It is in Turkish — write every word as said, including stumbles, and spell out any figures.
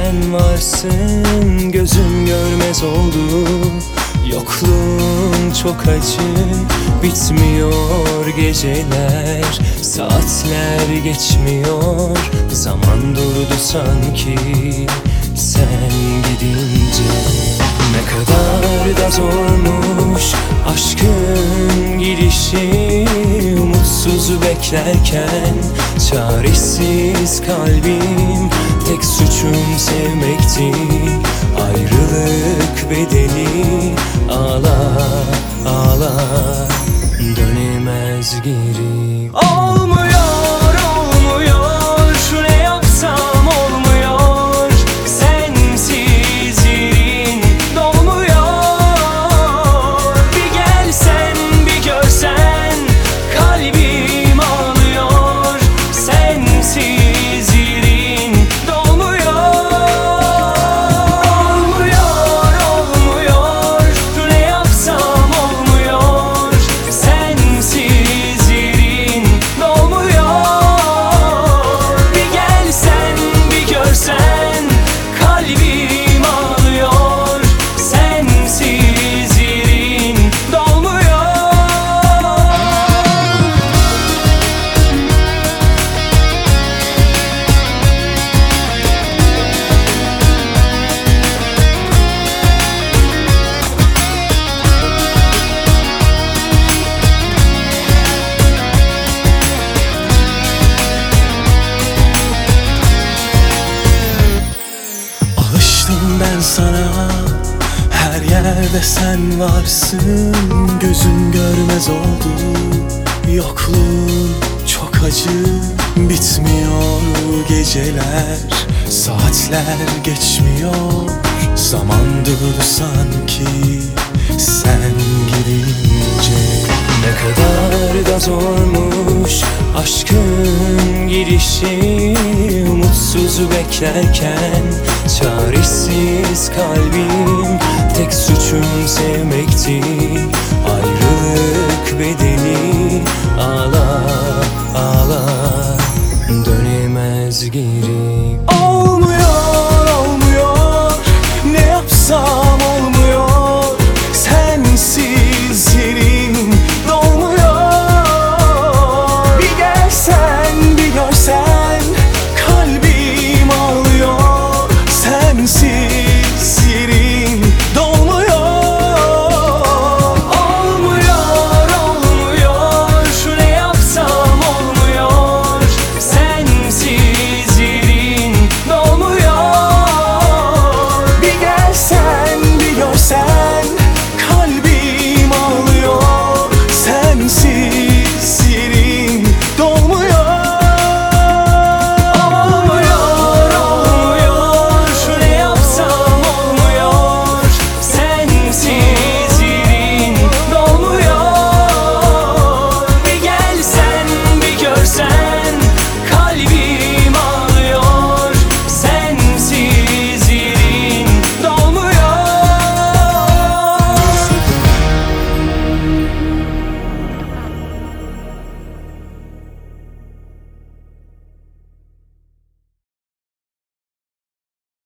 sen varsın gözüm görmez oldu. Yokluğun çok acı, bitmiyor geceler, saatler geçmiyor, zaman durdu sanki sen gidince. Ne kadar da zormuş aşkın gidişi, umutsuz beklerken çaresiz kalbim. Tek suçum sevmekti, ayrılık bedeli. Ağla, ağla, dönemez geri. Olmuyor, olmuyor, ne yapsam olmuyor. Sensiz yerin dolmuyor. Bir gelsen, bir görsen, kalbim ağlıyor. Sensiz yerin dolmuyor. Olmuyor, olmuyor, ne yapsam olmuyor. Sensiz yerin dolmuyor. Bir gelsen, bir görsen, kalbim ağlıyor. Sensiz yerin dolmuyor. Alıştım ben sana, her yerde sen varsın. Gözüm görmez oldu, yokluğun çok acı. Bitmiyor geceler, saatler geçmiyor, zaman durdu sanki sen gidince. Ne kadar da zormuş aşkın gidişi, umutsuz beklerken çaresiz kalbim. Tek suçum sevmekti, ayrılık bedeli. Ağla, ağla, dönemez geri.